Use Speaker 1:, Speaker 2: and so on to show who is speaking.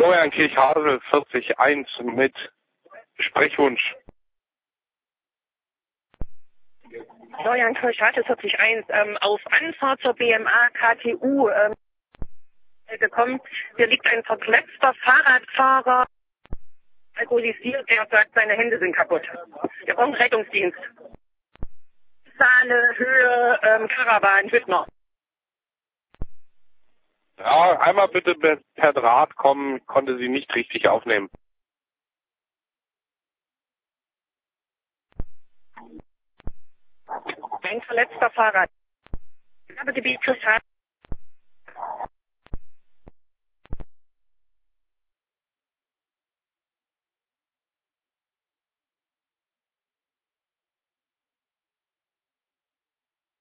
Speaker 1: Florian Kirchhasel 40.1 mit Sprechwunsch.
Speaker 2: Florian Kirchhasel 40.1 auf Anfahrt zur BMA KTU gekommen. Hier liegt ein verkletzter Fahrradfahrer, alkoholisiert, der sagt, seine Hände sind kaputt. Wir brauchen Rettungsdienst. Saale, Höhe, Karawan, Hüttner.
Speaker 1: Ja, einmal bitte per Draht kommen, konnte sie nicht richtig aufnehmen.
Speaker 2: Ein verletzter Fahrrad. Gewerbegebiet Kirchhasel.